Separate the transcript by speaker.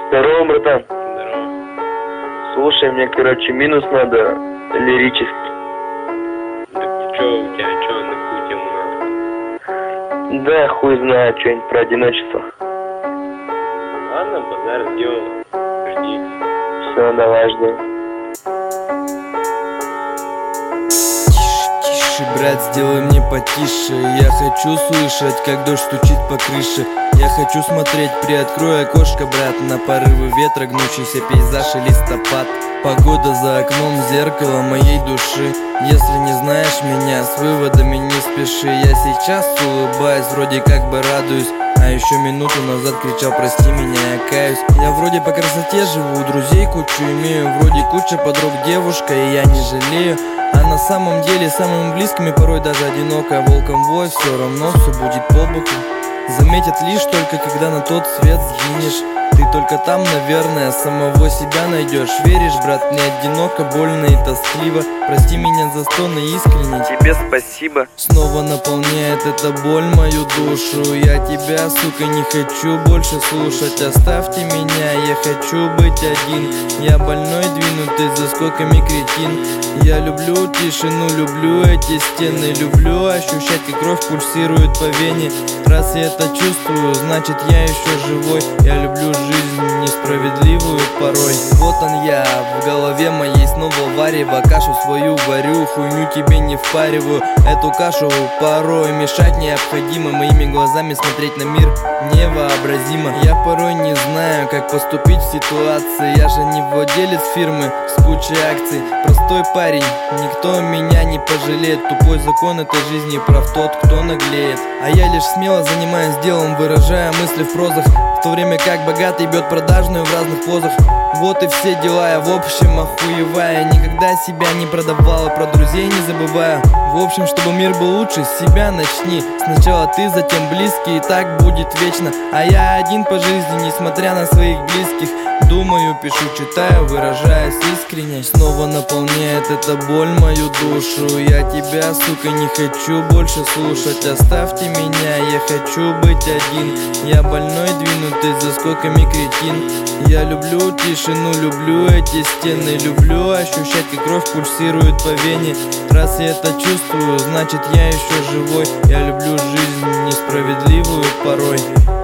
Speaker 1: Здорово, братан.
Speaker 2: Здорово.
Speaker 1: Слушай, мне, короче, минус надо лирический.
Speaker 2: Так чё у тебя, чё на какую тему надо?
Speaker 1: Да, хуй знает, что-нибудь про одиночество.
Speaker 2: Ладно, базар сделал. Жди.
Speaker 1: Все, давай, жду.
Speaker 3: Тише, брат, сделай мне потише. Я хочу слышать, как дождь стучит по крыше. Я хочу смотреть, приоткрой окошко, брат, на порывы ветра, гнущийся пейзаж и листопад. Погода за окном, зеркало моей души. Если не знаешь меня, с выводами не спеши. Я сейчас улыбаюсь, вроде как бы радуюсь, а еще минуту назад кричал: прости меня, я каюсь. Я вроде по красоте живу, друзей кучу имею, вроде куча подруг, девушка, и я не жалею. А на самом деле самыми близкими порой даже одиноко. Волком вой, все равно все будет по боку. Заметят лишь только, когда на тот свет сгинешь. Ты только там, наверное, самого себя найдешь. Веришь, брат, мне одиноко, больно и тоскливо. Прости меня за стоны искренне, тебе спасибо. Снова наполняет эта боль мою душу. Я тебя, сука, не хочу больше слушать. Оставьте меня, я хочу быть один. Я больной, двинутый за скоками кретин. Я люблю тишину, люблю эти стены. Люблю ощущать, как кровь пульсирует по вене. Раз я это чувствую, значит я еще живой. Я люблю жизнь несправедливую порой. Вот он я, в голове моей снова варево. Кашу свою варю, хуйню тебе не впариваю. Эту кашу порой мешать необходимо. Моими глазами смотреть на мир невообразимо. Я порой не знаю, как поступить в ситуации. Я же не владелец фирмы с кучей акций. Простой парень, никто меня не пожалеет. Тупой закон этой жизни, прав тот, кто наглеет. А я лишь смело занимаюсь делом, выражая мысли в прозах, в то время как богатый бьет продажную в разных позах. Вот и все дела, я в общем охуевая. Никогда себя не продавала, про друзей не забываю. В общем, чтобы мир был лучше, с себя начни. Сначала ты, затем близкие, и так будет вечно. А я один по жизни, несмотря на своих близких. Думаю, пишу, читаю, выражаюсь искренне. Снова наполняет эта боль мою душу. Я тебя, сука, не хочу больше слушать. Оставьте меня, я хочу быть один. Я больной, двинутый за скоками кретин. Я люблю тишину, люблю эти стены. Люблю ощущать, как кровь пульсирует по вене. Раз я это чувствую, значит я еще живой. Я люблю жизнь несправедливую порой.